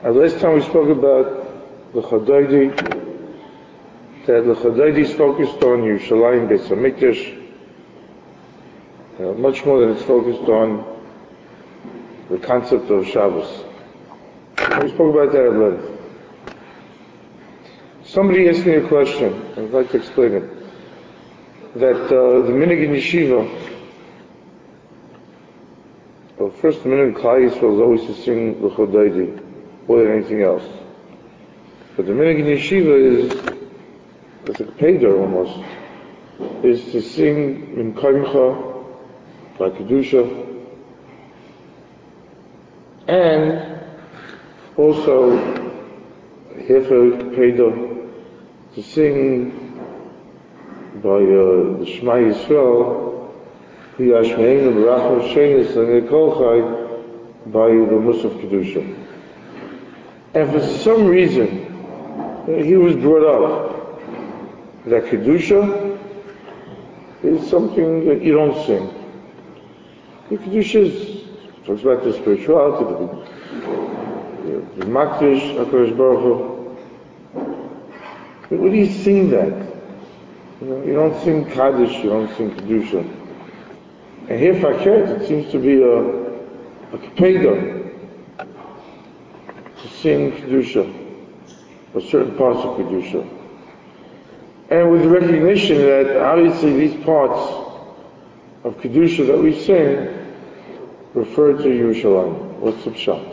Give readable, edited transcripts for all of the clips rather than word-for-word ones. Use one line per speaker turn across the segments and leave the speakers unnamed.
Last time we spoke about the Chadaydi, that the Chadaydi is focused on Yerushalayim Beis HaMikdash, much more than it's focused on the concept of Shabbos. We spoke about that at length. Somebody asked me a question, I'd like to explain it. That the minhag in yeshiva, well, first the minhag in Klal Yisrael is always to sing the Chadaydi more than anything else. But the minhag in yeshiva is, it's like a payder almost, is to sing Min Kaimcha, by Kedusha, and also Hefer Payder, to sing by the Shema Yisrael, Yashmeinu B'Racham Shenis and Kolchai, by the Musaf Kedusha. And for some reason, he was brought up that Kedusha is something that you don't sing. The Kedusha talks about the spirituality, the Makdish, HaKadosh Baruch Hu. But when do you sing that? You don't sing Kaddish, you don't sing Kedusha. And here Faket, it seems to be a Kepeda to sing Kedusha, or certain parts of Kedusha. And with the recognition that obviously these parts of Kedusha that we sing refer to Yerushalayim. What's the pshat?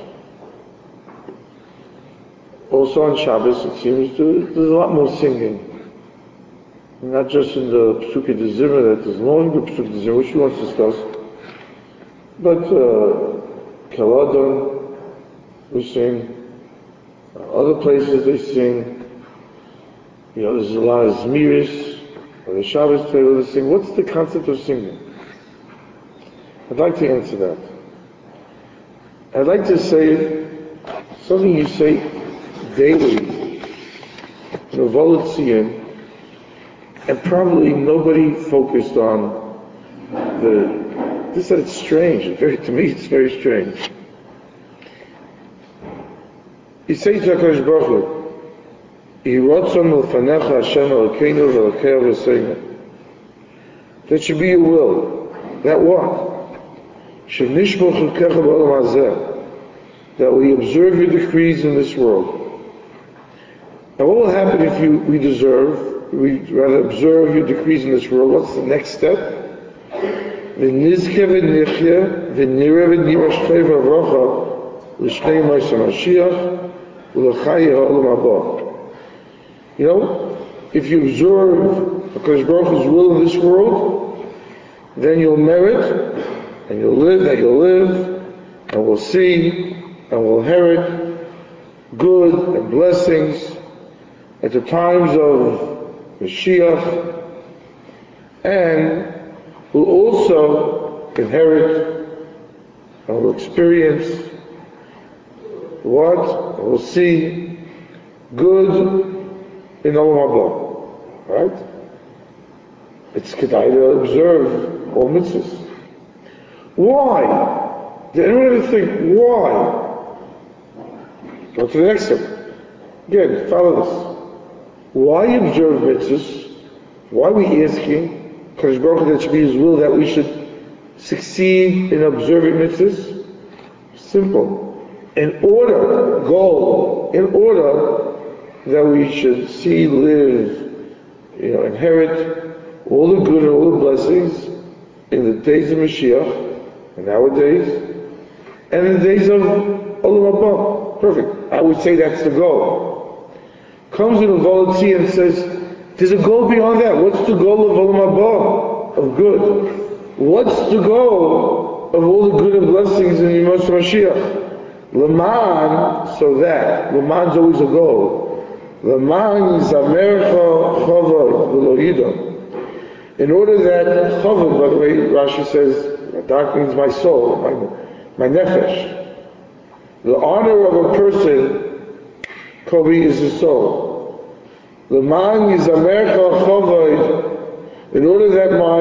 Also on Shabbos, it seems there's a lot more singing. Not just in the Psukei de Zimmer, that there's longer Psukei de Zimmer, which we want to discuss, but Kaladon, we sing, other places they sing, there's a lot of Zmiris, or the Shabbos table they sing. What's the concept of singing? I'd like to answer that. I'd like to say something you say daily, Novolitzian, and probably nobody focused on this that it's strange. To me, it's very strange. You say to HaKadosh Baruch Hu, Yirotzon L'fanecha Hashem Elokeinu V'Elokei V'Seinu. That should be your will. That what? Shenishmo Chukecha B'Olam Hazeh. That we observe your decrees in this world. Now what will happen if we rather observe your decrees in this world? What's the next step? V'nizke v'nichye v'nire v'nira shtei v'avrocha l'shnei Moshe Mashiach v'l'chai ha'olam haba. If you observe HaKadosh Baruch Hu's will in this world, then you'll merit, and you'll live, and we'll see, and we'll inherit good and blessings at the times of Mashiach, and we'll also inherit and we'll experience what? We'll see good in Olam Haba. Right? It's kedai to observe all mitzvahs. Why? Did anyone ever think, why? Go to the next step. Again, follow this. Why observe mitzvahs? Why are we asking Kadosh Baruch Hu that it should be His will that we should succeed in observing mitzvahs? Simple. In order that we should see, live, inherit all the good and all the blessings in the days of Mashiach, in our days, and in the days of Olam Haba. Perfect. I would say that's the goal. Comes in a Volotzi and says, there's a goal beyond that. What's the goal of Olam Haba? Of good. What's the goal of all the good and blessings in Yemos Mashiach? L'man, so that. L'man's always a goal. L'man yizamercha chavod v'lo yidon. In order that chavod, by the way, Rashi says, that means my soul, my nefesh. The honor of a person, Kobi, is his soul. L'man yizamercha chavod, in order that my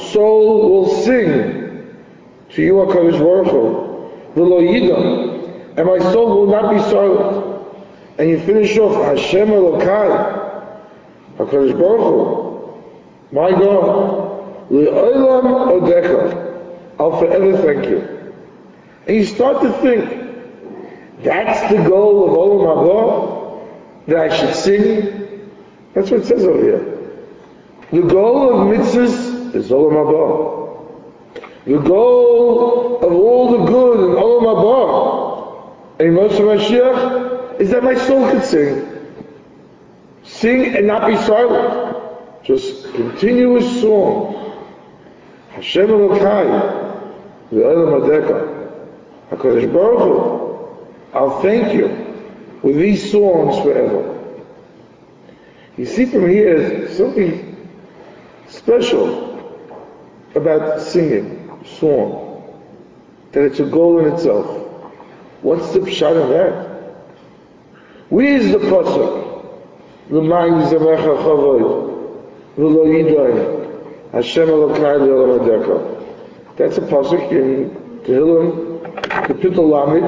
soul will sing to you, HaKadosh Baruch Hu, v'lo yidon, and my soul will not be silent. And you finish off, Hashem Elokai, HaKadosh Baruch Hu, my God, Li'olam Odecha, I'll forever thank you. And you start to think, that's the goal of Olam Haba, that I should sing? That's what it says over here. The goal of mitzvahs is Olam Haba. The goal of all the good in Olam Haba and Moshe Mashiach is that my soul could sing. Sing and not be silent. Just continuous song. Hashem Elokai, V'Olam Adeka, HaKadosh Baruch Hu, I'll thank you with these songs forever. You see from here something special about singing. Song, that it's a goal in itself. What's the pshat in that? Where's the pasuk? L'mayim zamecha chavod, v'lo yidai, Hashem Elokai v'olam adeka. That's a pasuk in Tehillim, Kapitel Lamed,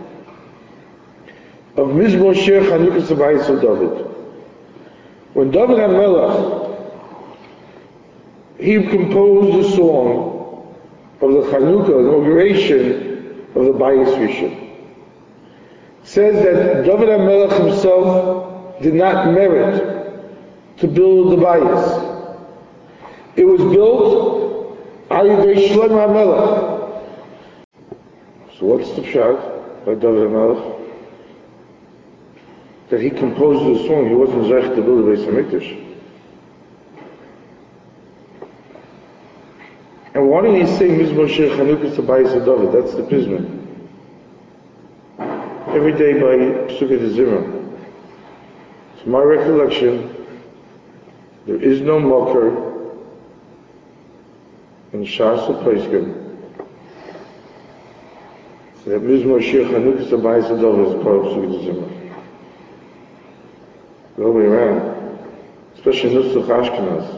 of Mizmor Shir Chanukas Habayis of David. When David HaMelech, he composed a song of the Chanukah inauguration of the Bayis Rishon. Says that David HaMelech himself did not merit to build the Bayis. It was built by Shlomo HaMelech. So what's the pshat by David HaMelech? That he composed the song, he wasn't zeich to build the Beis HaMikdash. And why did he say Mizmor Shir Chanukas Habayis David? That's the Pizman. Every day by Pesukei D'Zimra. To my recollection, there is no mocker in Shas or Peskim that Mizmor Shir Chanukas Habayis David is part of Pesukei D'Zimra. The whole way around, especially Nusach Ashkenaz.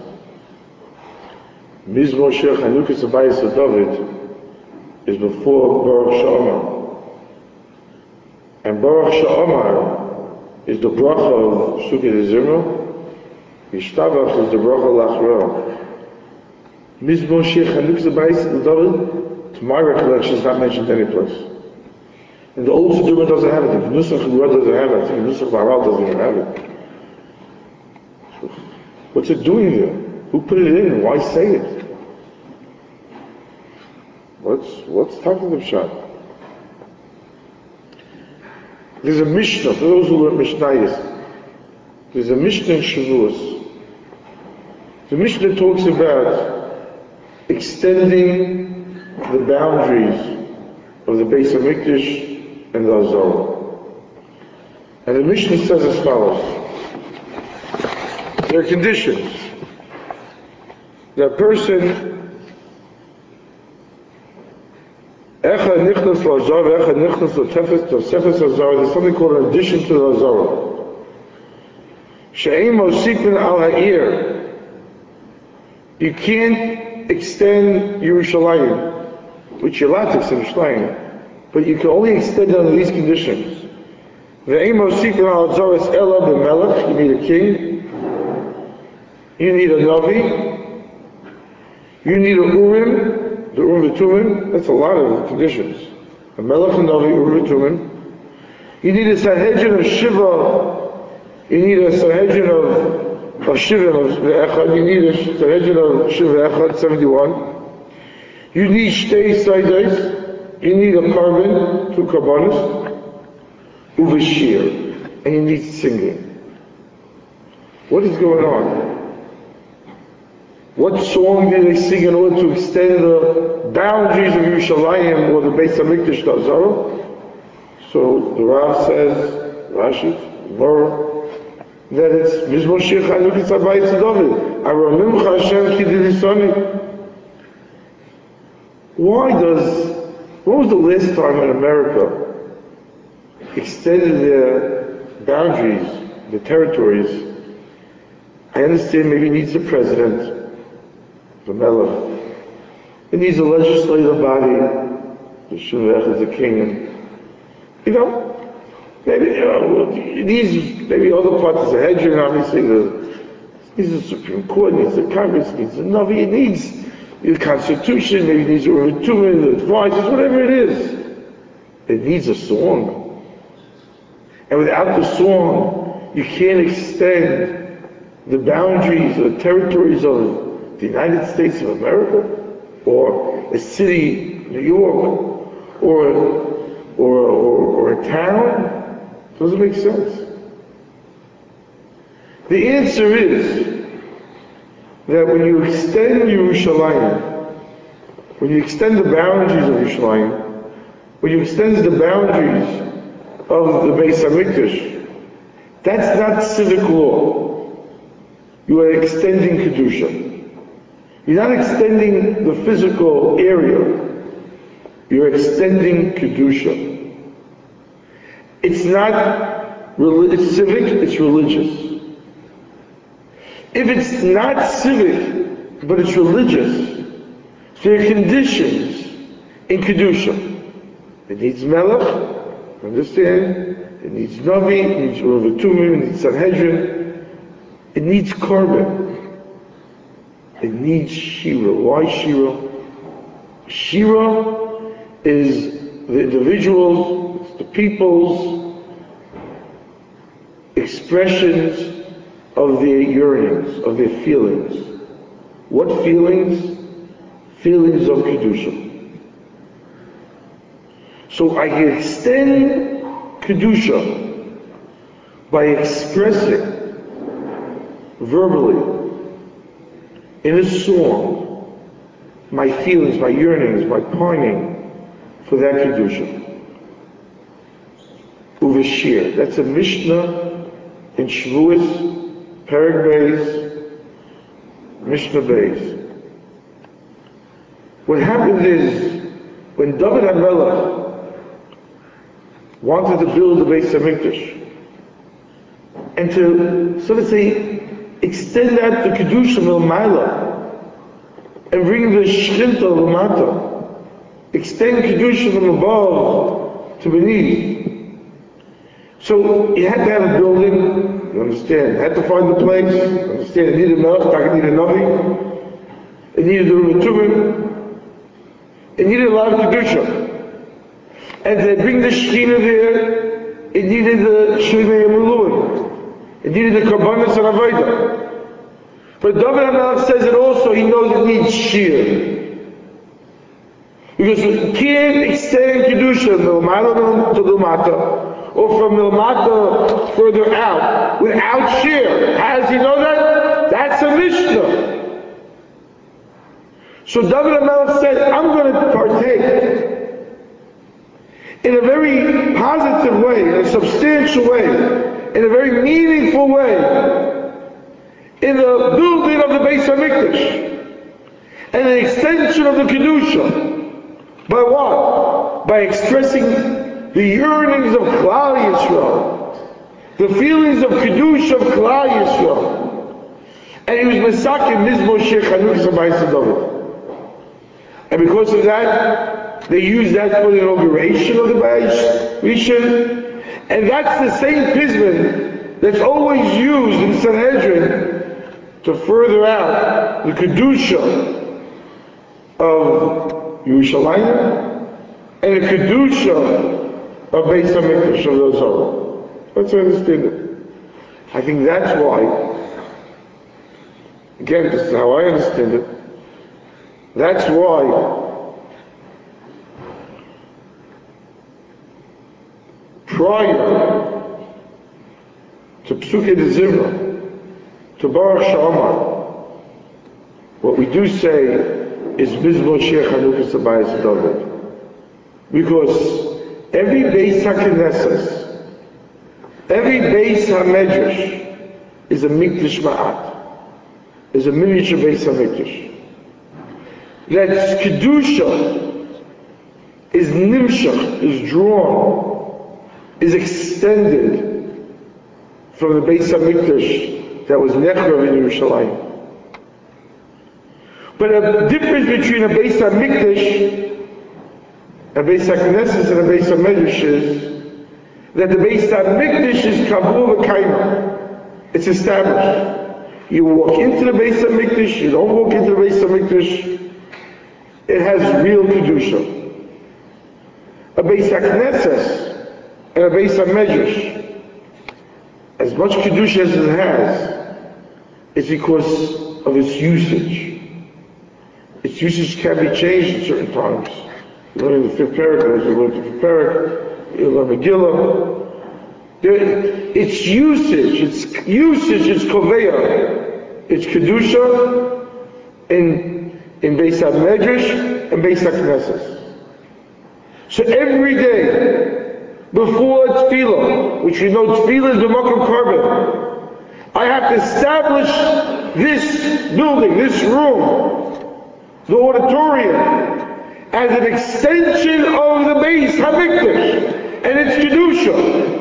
Mizmor Shir Chanukas Habayis David is before Baruch She'omar. And Baruch She'omar is the bracha of Pesukei D'Zimra. Yishtabach is the bracha Lachra. Mizmor Shir Chanukas Habayis David, to my recollection, is not mentioned any place. And the Old Siddur doesn't have it. The Nusach Chagura doesn't have it. I think the Nusach Maharal doesn't even have it. What's it doing there? Who put it in? Why say it? What's talking the pshat? There's a Mishnah, for those who learn Mishnayos. There's a Mishnah in Shavuos. The Mishnah talks about extending the boundaries of the Beis HaMikdash and the Azor. And the Mishnah says as follows. There are conditions. That person, Echad Nichnas L'Azor, Echad Nichnas L'Tefes Azor, there's something called an addition to the Azor. She'ein Mosipin Al Ha'ir. You can't extend Yerushalayim, which you're allowed to extend Yerushalayim, but you can only extend it under these conditions. Ve'ein Mosipin Al Azor es Ela B'Melech, you need a king, you need a Navi, you need a Urim, the Urim V'Tumim, that's a lot of conditions. A Melech and Navi, Urim V'Tumim. You need a Sanhedrin of Shiva, you need a Sanhedrin of Shiva of Echad, you need a Sanhedrin of Shiva Echad, 71. You need Shtei Saidos, you need a carbon, 2 carbonis, Uvashir, and you need singing. What is going on? What song do they sing in order to extend the boundaries of Yerushalayim or the Beis HaMikdash to Azara? So the Rav says, Rashi, Gemara, that it's Mizmor Shir Chanukas Habayis David. Aramimcha Hashem ki dilisani. When was the last time in America extended their boundaries, the territories? I understand maybe it needs a president, the Melech. It needs a legislative body, the Shuvach is a king. You know, maybe maybe other parts of the Hedron, obviously needs the Supreme Court, needs the Congress, needs the Navi, it needs the Constitution, maybe it needs the Tumah, the advisors, whatever it is. It needs a song. And without the song, you can't extend the boundaries or territories of the United States of America, or a city, New York, or a town. It doesn't make sense. The answer is that when you extend Yerushalayim, when you extend the boundaries of Yerushalayim, when you extend the boundaries of the Beis HaMikdash, that's not civic law. You are extending Kedusha. You're not extending the physical area. You're extending Kedusha. It's not it's civic, it's religious. If it's not civic, but it's religious, there are conditions in Kedusha. It needs Melech, understand? It needs Navi, it needs Urim Tumim, it needs Sanhedrin. It needs Korban. It needs Shira. Why Shira? Shira is the individuals, it's the people's expressions of their yearnings, of their feelings. What feelings? Feelings of Kedusha. So I can extend Kedusha by expressing verbally in a song my feelings, my yearnings, my pining for that Kedusha. Uvashir. That's a Mishnah in Shavuos, Perek Beis, Mishnah Beis. What happened is, when David HaMelech wanted to build the Beis HaMikdash, and to, so to say, extend out the Kedusha Milmaila, and bring the Shechita Lamata, extend Kedusha from above to beneath. So you had to have a building, you understand, had to find the place, you understand, it needed enough, it needed a Navi, it needed the Urim Tumim, it needed a lot of Kedusha. And to bring the Shekhinah there, it needed the Shnei Emulim, it needed the Karbanos and Avodah. But David HaMelech says it also, he knows it needs Shir. Because you can't extend Kedusha from Milmata to Lumata, or from Milmata further out, without Shir. How does he know that? That's a Mishnah. So David HaMelech said, I'm going to partake in a very positive way, in a substantial way, in a very meaningful way, in the building of the Beis HaMikdash, and the extension of the Kedusha. By what? By expressing the yearnings of Klal Yisrael, the feelings of Kedusha of Klal Yisrael. And he was Mesakim Mizmor Sheikh Chanukah Sabayis David. And because of that, they used that for the inauguration of the Beis Rishon. And that's the same Pizman that's always used in Sanhedrin to further out the Kedusha of Yerushalayim and the Kedusha of Beis HaMikdash of the Zohar. Let's understand it. I think that's why, again, this is how I understand it, that's why prior to Psukei de Zimra, to Baruch She'amar, what we do say is Mizmor Sheikh Chanukah Sabayis David. Because every Beis HaKnesses, every Beis HaMedrash is a Mikdash Ma'at, is a miniature Beis HaMikdash. That Kedusha is nimshach, is drawn, is extended from the Beis HaMikdash that was Nechrav in Yerushalayim. But a difference between a Beis HaMikdash, a Beis HaKnesses, and a Beis HaMedrash is that the Beis HaMikdash is kavu v'kaima. It's established. You walk into the Beis HaMikdash, you don't walk into the Beis HaMikdash, it has real Kedusha. A Beis HaKnesses and a Beis HaMedrash, as much Kedusha as it has, is because of its usage. Its usage can be changed at certain times. You learn in the fifth parak, as you learn the fifth parak, you learn Megillah. Its usage, it's Koveya, it's Kedusha in Beis HaMedrash and Beis HaKnesses. So every day, before Tefillah, which we know Tefillah is the Makom Karban, I have to establish this building, this room, the auditorium, as an extension of the Beis HaMikdash and its Kedusha.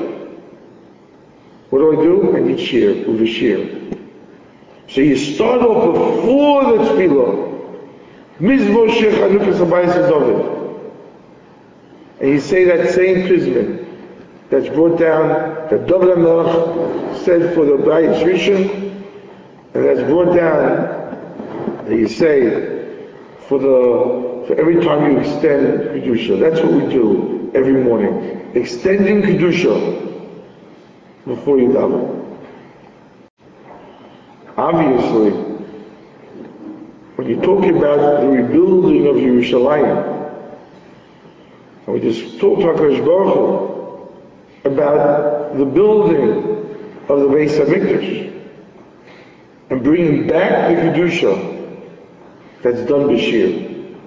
What do? I need shir, uva shir. So you start off before the Tefillah, Mizvah Shir Chanukas Habayis David, and you say that same Pizmin that's brought down, that David HaMelech said for the Bayis Rishon, and that's brought down, that you say for every time you extend Kedusha. That's what we do every morning. Extending Kedusha before you daven. Obviously, when you talk about the rebuilding of Yerushalayim, and we just talked to HaKadosh Baruch Hu about the building of the Beis HaMikdash and bringing back the Kedusha that's done b'shir.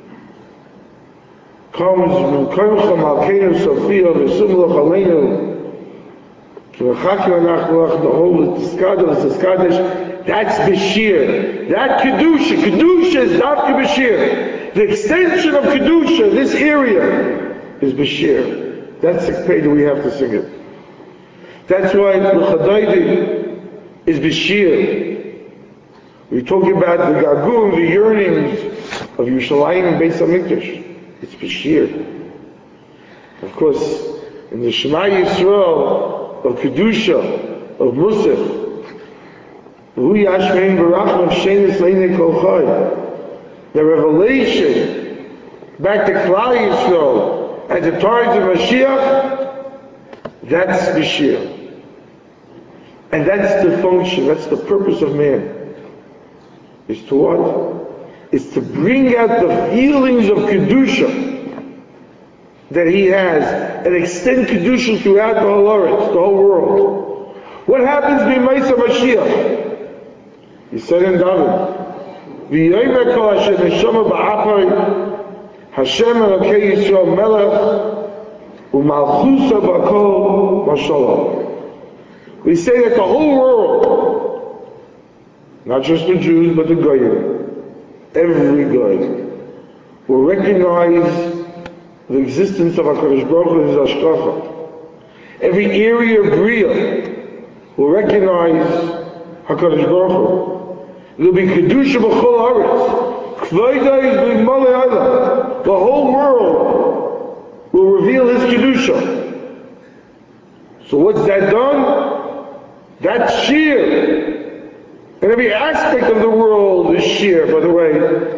Comes M'koimcha Malkeinu Sophia V'sum Loch Aleinu K'mechakim Anachnu Lach Nahol L'Tiskadesh. That's b'shir. That Kedusha is Dafka b'shir. The extension of Kedusha, this area, is b'shir. That's the pay that we have to sing it. That's why L'Chadaydi is b'shir. We're talking about the gagum, the yearnings of Yerushalayim and Beis HaMikdash. It's b'shir. Of course, in the Shema Yisrael of Kedusha, of Musaf, the revelation back to Klal Yisrael at the times of Mashiach, that's b'shir. And that's the function, that's the purpose of man. Is to what? Is to bring out the feelings of Kedusha that he has and extend Kedusha throughout the whole earth, the whole world. What happens b'Maisa Mashiach? He said in David, V'yoymer kol Hashem neshama ba'apay Hashem Elokei Yisrael melech u'malchusa b'kol mashallah. We say that the whole world, not just the Jews, but the Goyim, every Goy, will recognize the existence of HaKadosh Baruch Hu and His Hashgacha. Every area of Bria will recognize HaKadosh Baruch Hu. There will be Kedusha b'chol haaretz. K'vayda is b'malei olam. The whole world will reveal His Kedusha. So what's that done? That's sheer. And every aspect of the world is sheer. By the way,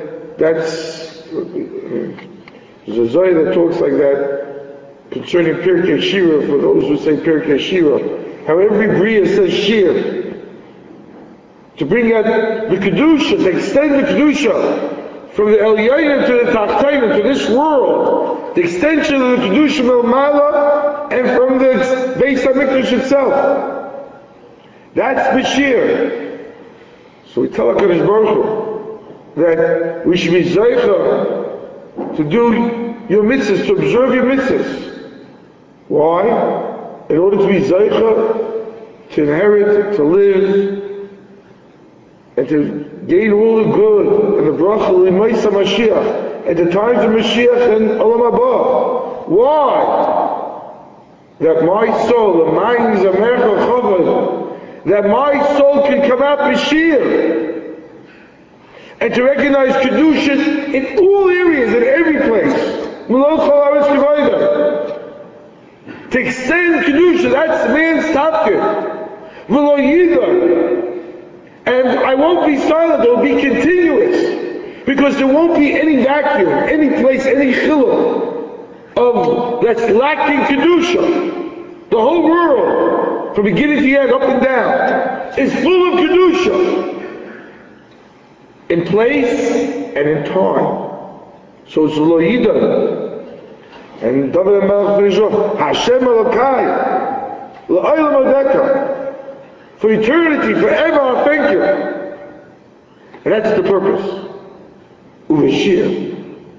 there's a Zohar that talks like that concerning Pirkei Shira, for those who say Pirkei Shira. How every Bria says sheer. To bring out the Kedusha, to extend the Kedusha from the Elyonim to the Tachtonim, to this world. The extension of the Kedusha Melmala and from the Beis HaMikdash itself. That's b'shir. So we tell HaKadosh Baruch Hu that we should be zeicha to do your mitzvahs, to observe your mitzvahs. Why? In order to be zeicha, to inherit, to live, and to gain all the good and the bracha l'maisa Mashiach at the times of Mashiach and Olam Haba. Why? That my soul, the minds of Mercha Chavod, that my soul can come out b'shir and to recognize Kedusha in all areas, in every place. To extend Kedusha, that's man's tafkid. V'lo yida. And I won't be silent, it will be continuous. Because there won't be any vacuum, any place, any chilul of that's lacking Kedusha. The whole world, from beginning to end, up and down, is full of Kedusha. In place and in time. So it's lo yida. And David HaMelech finished off, Hashem Elokai, L'olam Odeka. For eternity, forever, I thank you. And that's the purpose. Uveshir.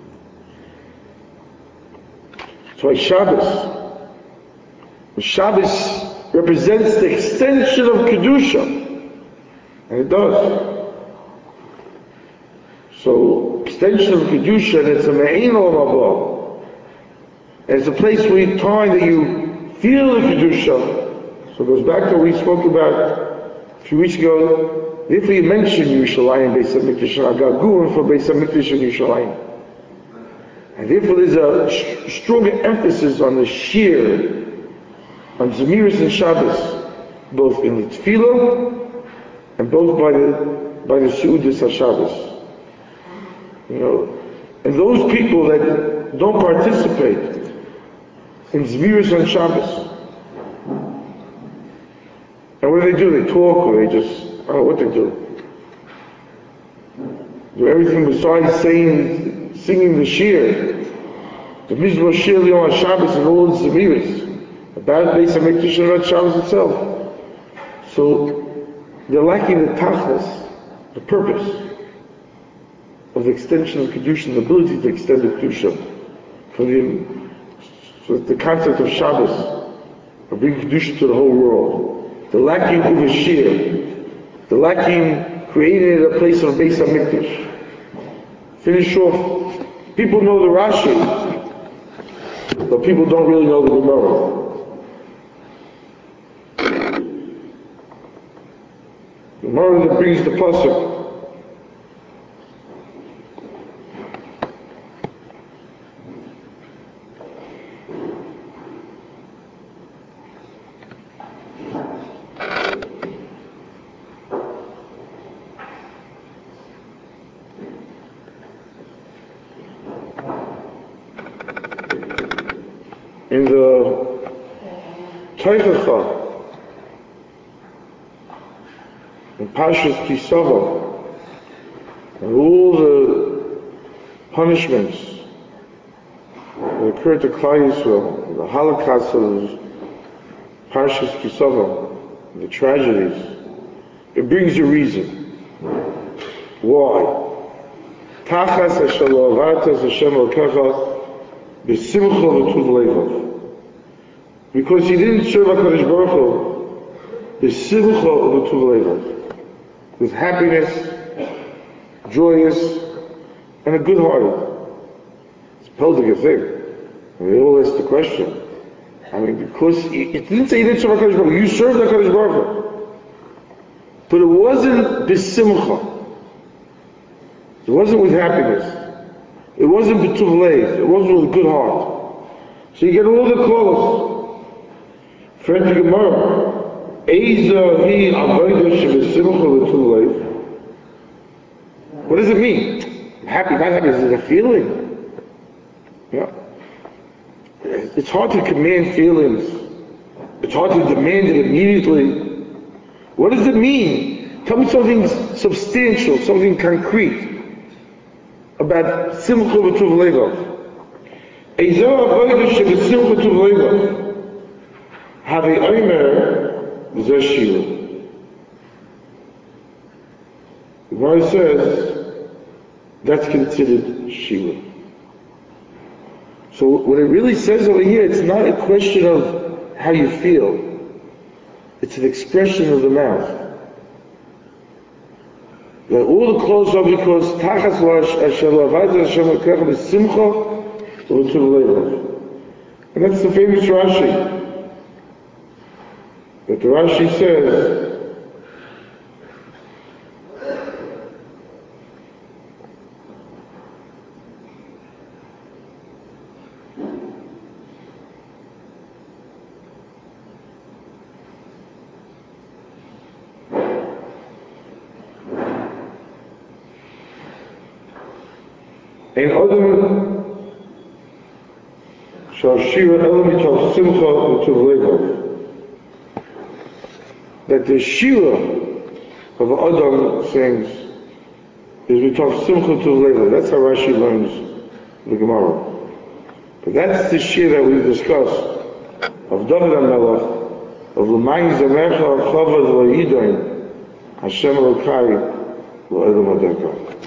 So Shabbos represents the extension of Kedusha. And it does. So, extension of Kedusha, and it's a Me'in Olam Haba. And it's a place where you time that you feel the Kedusha. So it goes back to what we spoke about a few weeks ago. Therefore you mentioned Yerushalayim, Beis HaMikdash, and Agagurim for Beis HaMikdash and Yerushalayim. And therefore there's a stronger emphasis on the shir, on Zemiris and Shabbos, both in the Tefillah and both by the Seudas HaShabbos. You know, and those people that don't participate in Zemiris on Shabbos, and what do? They talk, or they just, I don't know what they do. Do everything besides singing the shir, the Mizmor Shir Yom HaShabbos and all its Zemiris, about Beis HaMikdash and about Shabbos itself. So they're lacking the tachlis, the purpose of the extension of Kedusha, the ability to extend the Kedusha. So the concept of Shabbos, of bringing Kedusha to the whole world. The lacking Uveshir, the lacking creating a place of Beis HaMikdash. Finish off. People know the Rashi, but people don't really know the Gemara. The Gemara that brings the pasuk. In the Teichacha, in Parshas Kisava, and all the punishments that occurred to Klal Yisrael, the Holocaust of Parshas Kisava, the tragedies, it brings a reason. Why? Tachas asher lo avartas Hashem Elokecha b'simcha v'tuv levav. Because he didn't serve HaKadosh Baruch Hu b'simcha v'tuv levav, with happiness, joyous, and a good heart. It's a peldic thing. And we all ask the question. Because it didn't say you didn't serve HaKadosh Baruch Hu, you served HaKadosh Baruch Hu. But it wasn't b'simcha. It wasn't with happiness. It wasn't b'tuv leiv. It wasn't with a good heart. So you get all the clothes. Friend to Gemara, Eiza hi avodah shebesimcha v'tuv leiv. What does it mean? I'm happy, not happy. Is it a feeling? Yeah. It's hard to command feelings. It's hard to demand it immediately. What does it mean? Tell me something substantial, something concrete about simcha v'tuv leivav. Eiza avodah shebesimcha v'tuv leivav. Havi Omer Zeh Shira. The Gemara says that's considered Shira. So what it really says over here, it's not a question of how you feel. It's an expression of the mouth. That all the clothes are because Tachas Asher Lo Avartas Hashem Elokecha b'simcha v'tuv leivav. And that's the famous Rashi. But the Rashi says, Ein Odom shall shira el mitov simcha u'tuv levav. That the shira of Adam sings is mitov simcha u'tuv levav. That's how Rashi learns the Gemara. But that's the shir that we discussed of David HaMelech, of L'mayin Zamecha Chavod Lo Yidayin Hashem Elokai Lo Elam Adeka.